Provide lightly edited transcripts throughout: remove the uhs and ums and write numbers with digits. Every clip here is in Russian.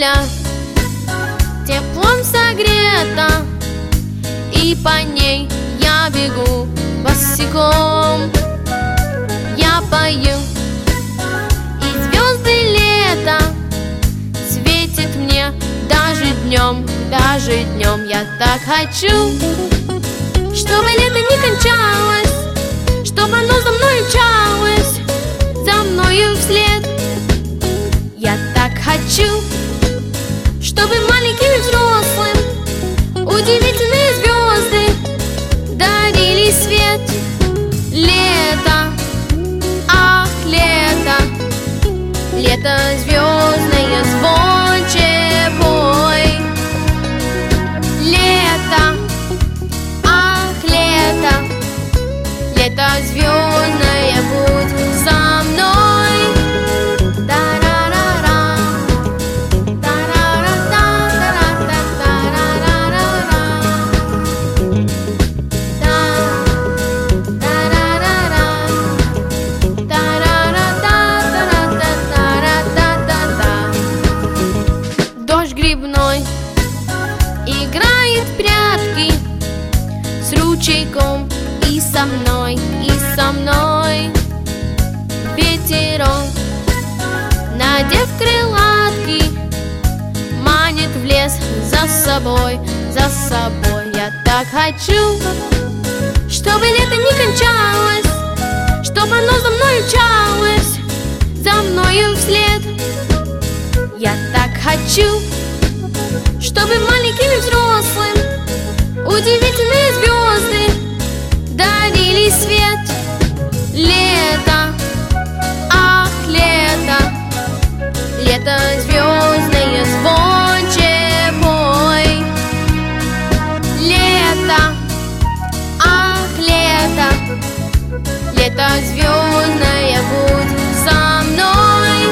земля теплом согрета, и по ней я бегу босиком. Я пою, и звезды лета светит мне даже днем, даже днем. Я так хочу, чтобы лето не кончалось, чтобы оно за мной мчалось, за мною вслед. Я так хочу, чтобы маленьким и взрослым удивительные звезды дарили свет. Лето, ах, лето, лето звездное, звонче пой. Лето, ах, лето, лето звездное, будь со мной. Играет в прятки с ручейком, и со мной, и со мной. Ветерок, надев крылатки, манит в лес за собой, за собой. Я так хочу, чтобы лето не кончалось, чтобы оно за мной мчалось, за мною вслед. Я так хочу, чтобы маленьким и взрослым удивительные звезды дарили свет. Лето, ах, лето, лето звездное, звонче пой. Лето, ах, лето, лето звездное, будь со мной.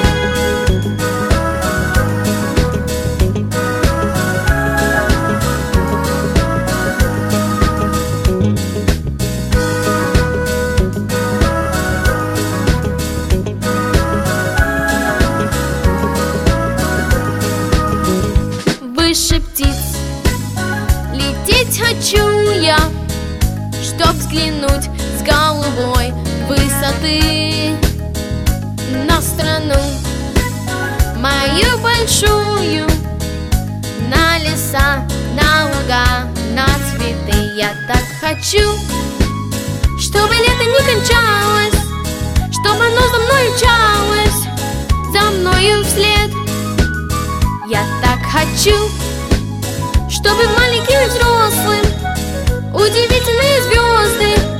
Выше птиц лететь хочу я, чтоб взглянуть с голубой высоты на страну мою большую, на леса, на луга, на цветы. Я так хочу, чтобы лето не кончалось, чтобы оно за мной мчалось, за мною вслед. Я так хочу, чтобы маленьким и взрослым удивительные звезды